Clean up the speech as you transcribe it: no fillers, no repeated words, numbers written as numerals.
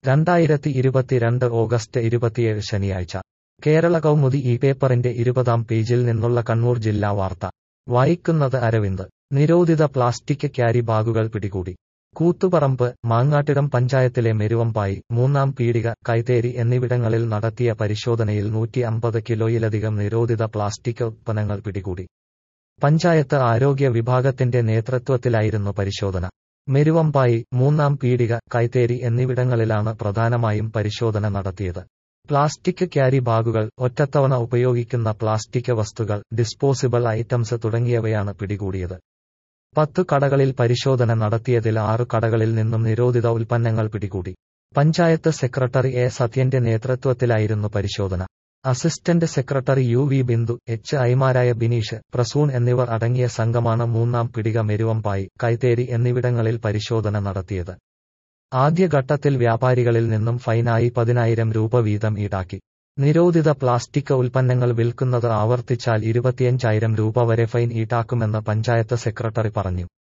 2022 August 27 ശനിയാഴ്ച കേരള കൗമുദി ഈ പേപ്പറിന്റെ 20-ാം പേജിൽ നിന്നുള്ള കണ്ണൂർ ജില്ലാ വാർത്ത വായിക്കുന്നത് അരവിന്ദ്. നിരോധിത പ്ലാസ്റ്റിക് ക്യാരി ബാഗുകൾ പിടികൂടി. കൂത്തുപറമ്പ്, മാങ്ങാട്ടിടം പഞ്ചായത്തിലെ മെരുവമ്പായി, 3-ാം പീടിക, കൈതേരി എന്നിവിടങ്ങളിൽ നടത്തിയ പരിശോധനയിൽ 150 കിലോയിലധികം നിരോധിത പ്ലാസ്റ്റിക് ഉത്പന്നങ്ങൾ പിടികൂടി. പഞ്ചായത്ത് ആരോഗ്യ വിഭാഗത്തിന്റെ നേതൃത്വത്തിലായിരുന്നു പരിശോധന. മെരുവമ്പായി, 3-ാം പീടിക, കൈതേരി എന്നിവിടങ്ങളിലാണ് പ്രധാനമായും പരിശോധന നടത്തിയത്. പ്ലാസ്റ്റിക് ക്യാരി ബാഗുകൾ, ഒറ്റത്തവണ ഉപയോഗിക്കുന്ന പ്ലാസ്റ്റിക് വസ്തുക്കൾ, ഡിസ്പോസിബിൾ ഐറ്റംസ് തുടങ്ങിയവയാണ് പിടികൂടിയത്. 10 കടകളിൽ പരിശോധന നടത്തിയതിൽ 6 കടകളിൽ നിന്നും നിരോധിത ഉൽപ്പന്നങ്ങൾ പിടികൂടി. പഞ്ചായത്ത് സെക്രട്ടറി എ സത്യന്റെ നേതൃത്വത്തിലായിരുന്നു പരിശോധന. Assistant secretary U V. ബിന്ദു, എച്ച്.ഐമാരായ ബിനീഷ്, പ്രസൂൺ എന്നിവർ അടങ്ങിയ സംഘമാണ് 3-ാം പീടിക, മെരുവമ്പായി, കൈതേരി എന്നിവിടങ്ങളിൽ പരിശോധന നടത്തിയത്. ആദ്യഘട്ടത്തിൽ വ്യാപാരികളിൽ നിന്നും ഫൈനായി 10,000 രൂപ വീതം ഈടാക്കി. നിരോധിത പ്ലാസ്റ്റിക് ഉൽപ്പന്നങ്ങൾ വിൽക്കുന്നത് ആവർത്തിച്ചാൽ 25,000 രൂപ വരെ ഫൈൻ ഈടാക്കുമെന്ന് പഞ്ചായത്ത് സെക്രട്ടറി പറഞ്ഞു.